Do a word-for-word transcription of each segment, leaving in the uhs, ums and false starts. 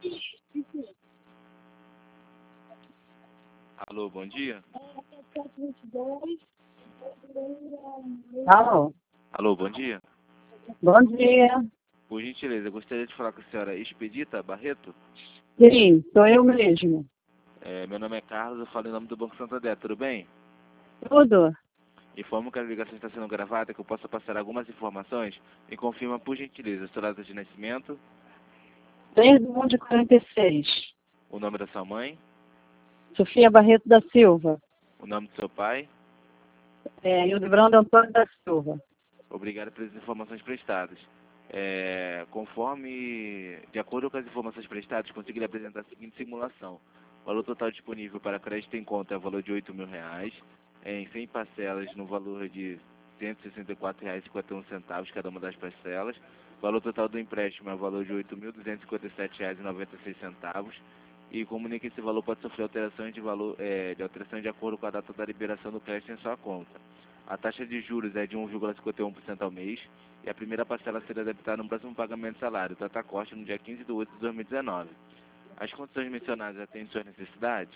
Alô, bom dia. Alô, Alô, bom dia. bom dia. Por gentileza, eu gostaria de falar com a senhora Expedita Barreto. Sim, sou eu mesmo. É, meu nome é Carlos, eu falo em nome do Banco Santander, tudo bem? Tudo? Informo que a ligação está sendo gravada, que eu possa passar algumas informações e confirma, por gentileza, a sua data de nascimento, Desde o de quarenta e seis. o nome da sua mãe, Sofia Barreto da Silva. o nome do seu pai. É, Hildebrando Antônio da Silva. Obrigado pelas informações prestadas. É, conforme, de acordo com as informações prestadas, consegui lhe apresentar a seguinte simulação. O valor total disponível para crédito em conta é o valor de oito mil reais, em cem parcelas no valor de cento e sessenta e quatro reais e cinquenta e um centavos cada uma das parcelas. O valor total do empréstimo é o valor de oito mil duzentos e cinquenta e sete reais e noventa e seis centavos. E comunica que esse valor pode sofrer alterações de valor, é, de alteração de acordo com a data da liberação do crédito em sua conta. A taxa de juros é de um vírgula cinquenta e um por cento ao mês e a primeira parcela será debitada no próximo pagamento de salário, data corte no dia quinze de oito de dois mil e dezenove. As condições mencionadas atendem suas necessidades?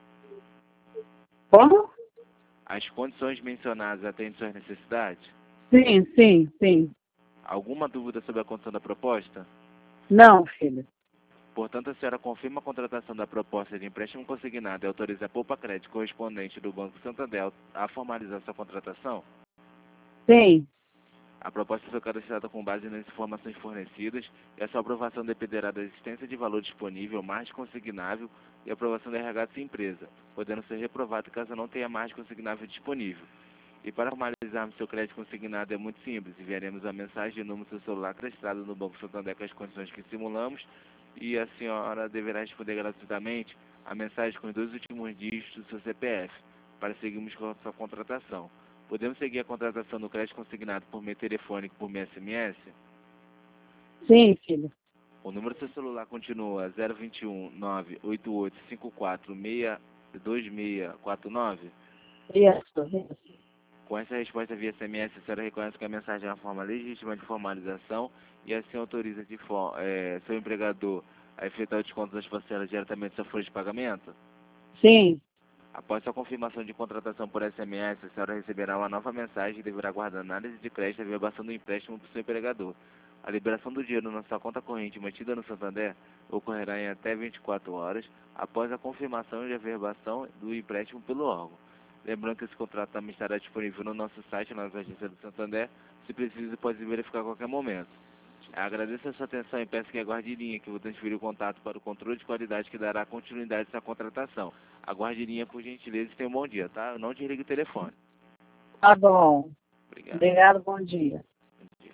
Como? As condições mencionadas atendem suas necessidades? Sim, sim, sim. Alguma dúvida sobre a condição da proposta? Não, filho. Portanto, a senhora confirma a contratação da proposta de empréstimo consignado e autoriza a poupa crédito correspondente do Banco Santander a formalizar sua contratação? Sim, A proposta foi cadastrada com base nas informações fornecidas e a sua aprovação dependerá da existência de valor disponível, margem consignável e aprovação da R H da sua empresa, podendo ser reprovado caso não tenha margem consignável disponível. E para formalizarmos seu crédito consignado é muito simples, enviaremos a mensagem de número do seu celular cadastrado no Banco Santander com as condições que simulamos e a senhora deverá responder gratuitamente a mensagem com os dois últimos dígitos do seu C P F, para seguirmos com a sua contratação. Podemos seguir a contratação do crédito consignado por meio telefônico e por meio S M S? sim, filho. O número do seu celular continua zero dois um nove oito oito cinco quatro seis dois seis quatro nove? Isso, isso. Com essa resposta via S M S, a senhora reconhece que a mensagem é uma forma legítima de formalização e assim autoriza de for, é, seu empregador a efetuar o desconto das parcelas diretamente da sua folha de pagamento? Sim, Após sua confirmação de contratação por S M S, a senhora receberá uma nova mensagem e deverá aguardar análise de crédito e averbação do empréstimo para o seu empregador. A liberação do dinheiro na sua conta corrente mantida no Santander ocorrerá em até vinte e quatro horas após a confirmação e averbação do empréstimo pelo órgão. Lembrando que esse contrato também estará disponível no nosso site, na nossa agência do Santander. Se precisa, pode verificar a qualquer momento. Agradeço a sua atenção e peço que aguarde em linha, que eu vou transferir o contato para o controle de qualidade que dará continuidade a essa contratação. Aguarde em linha, por gentileza, e tenha um bom dia, tá? Eu não desligue o telefone. tá bom. Obrigado. Obrigado, bom dia. Bom dia.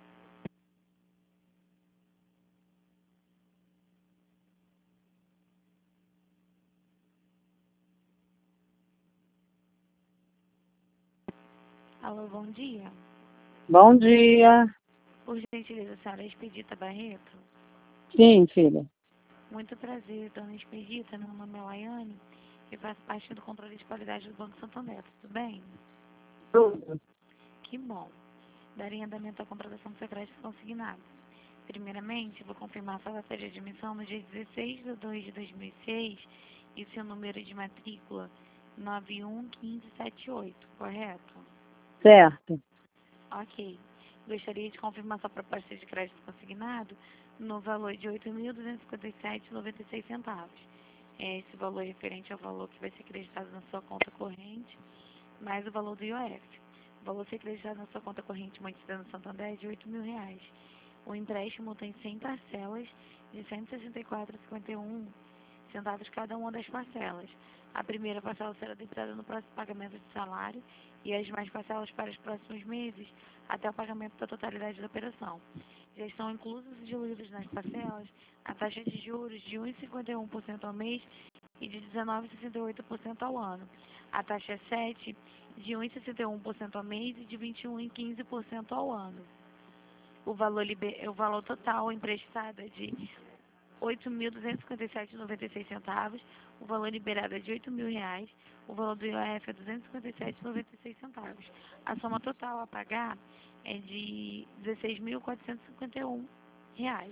Alô, bom dia. Bom dia. Por gentileza, a senhora Expedita Barreto? Sim, filha. Muito prazer, dona Expedita. Meu nome é Laiane e faço parte do controle de qualidade do Banco Santander. Tudo bem? Tudo. Que bom. Darei andamento à contratação do seu crédito consignado. Primeiramente, vou confirmar sua data de admissão no dia dezesseis de dois de dois mil e seis e seu número de matrícula nove um um cinco sete oito, correto? Certo. Ok. Gostaria de confirmar sua proposta de crédito consignado no valor de oito mil duzentos e cinquenta e sete reais e noventa e seis centavos. Esse valor é referente ao valor que vai ser acreditado na sua conta corrente, mais o valor do I O F. O valor a ser acreditado na sua conta corrente mantida no Santander é de oito mil reais. O empréstimo tem cem parcelas de cento e sessenta e quatro reais e cinquenta e um centavos cada uma das parcelas. A primeira parcela será debitada no próximo pagamento de salário e as demais parcelas para os próximos meses até o pagamento da totalidade da operação. Já estão inclusos e diluídos nas parcelas a taxa de juros de um vírgula cinquenta e um por cento ao mês e de dezenove vírgula sessenta e oito por cento ao ano. A taxa sete de um vírgula sessenta e um por cento ao mês e de vinte e um vírgula quinze por cento ao ano. O valor, liber... o valor total emprestado é de oito mil duzentos e cinquenta e sete reais e noventa e seis centavos, o valor liberado é de oito mil reais, o valor do I O F é duzentos e cinquenta e sete reais e noventa e seis centavos. A soma total a pagar é de dezesseis mil quatrocentos e cinquenta e um reais.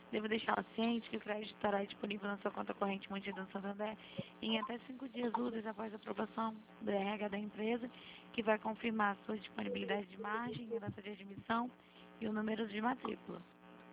Devo deixá-la ciente que o crédito estará disponível na sua conta corrente mantida no Santander em até cinco dias úteis após a aprovação do R H da empresa, que vai confirmar a sua disponibilidade de margem, a data de admissão e o número de matrícula.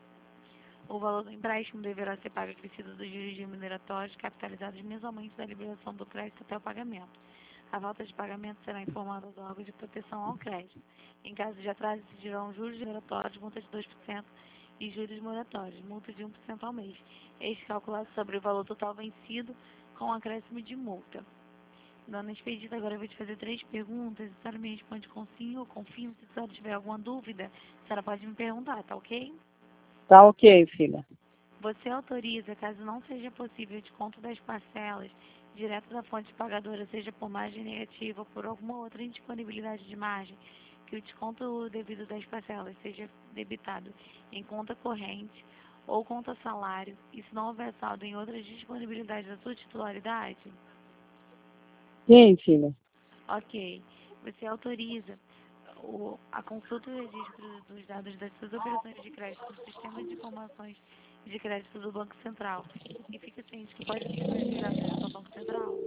O valor do empréstimo deverá ser pago acrescido dos juros remuneratórios capitalizados mensalmente da liberação do crédito até o pagamento. A falta de pagamento será informada aos órgãos de proteção ao crédito. Em caso de atraso, exigirão juros remuneratórios, multa de dois por cento e juros moratórios, multa de um por cento ao mês. Este calculado sobre o valor total vencido com acréscimo de multa. Dona Expedita, agora eu vou te fazer três perguntas. A senhora me responde com sim ou com sim. Se a senhora tiver alguma dúvida, a senhora pode me perguntar, tá ok? Tá ok, filha. Você autoriza, caso não seja possível o desconto das parcelas direto da fonte pagadora, seja por margem negativa ou por alguma outra indisponibilidade de margem, que o desconto devido das parcelas seja debitado em conta corrente ou conta salário, e se não houver saldo em outras disponibilidades da sua titularidade? Sim, filha. Ok. Você autoriza o, a consulta e o registro dos dados das suas operações de crédito no sistema de informações de crédito do Banco Central e fica ciente que pode utilizar esses dados junto ao Banco Central?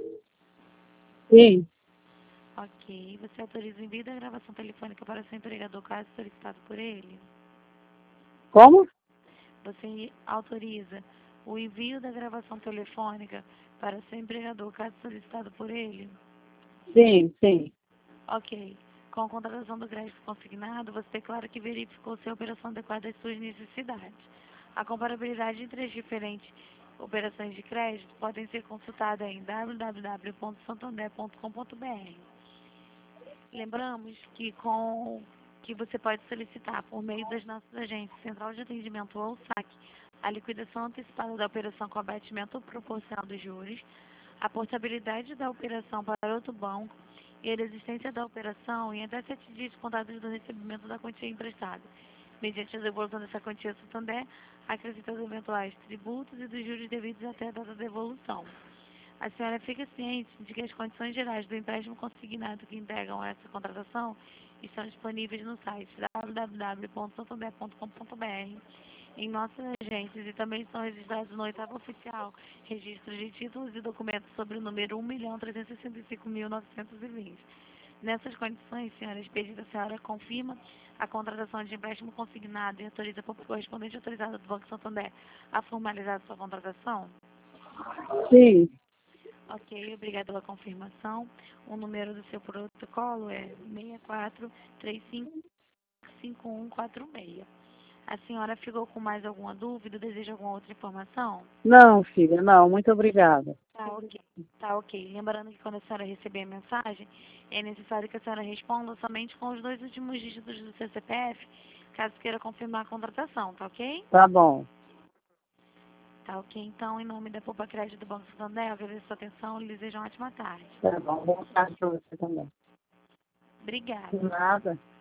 Sim. Ok. Você autoriza o envio da gravação telefônica para seu empregador caso solicitado por ele? Como? Você autoriza o envio da gravação telefônica para seu empregador caso solicitado por ele? Sim, sim. Ok. Com a contratação do crédito consignado, você declara que verificou se a operação adequada às suas necessidades. A comparabilidade entre as diferentes operações de crédito podem ser consultada em w w w ponto santander ponto com ponto b r. Lembramos que, com, que você pode solicitar, por meio das nossas agências Central de Atendimento ou SAC, a liquidação antecipada da operação com abatimento proporcional dos juros, a portabilidade da operação para outro banco e a existência da operação em até sete dias contados do recebimento da quantia emprestada, mediante a devolução dessa quantia ao Santander, acrescentando eventuais tributos e dos juros devidos até a data da devolução. A senhora fica ciente de que as condições gerais do empréstimo consignado que integram essa contratação estão disponíveis no site w w w ponto santander ponto com ponto b r, em nossas agências, e também estão registrados no oitavo oficial registro de títulos e documentos sobre o número um milhão trezentos e sessenta e cinco mil novecentos e vinte. Nessas condições, senhora Expedita, a senhora confirma a contratação de empréstimo consignado e autoriza por correspondente autorizado do Banco Santander a formalizar sua contratação? Sim. Ok, obrigada pela confirmação. O número do seu protocolo é seis quatro três cinco cinco um quatro seis. A senhora ficou com mais alguma dúvida? Deseja alguma outra informação? Não, filha, não. Muito obrigada. Tá ok. Tá ok. Lembrando que quando a senhora receber a mensagem, é necessário que a senhora responda somente com os dois últimos dígitos do seu C P F, caso queira confirmar a contratação, tá ok? Tá bom. Tá ok. Então, em nome da Poupa Crédito do Banco Santander, eu agradeço a sua atenção e lhe desejo uma ótima tarde. Tá bom. Boa tarde para você também. Obrigada. De nada.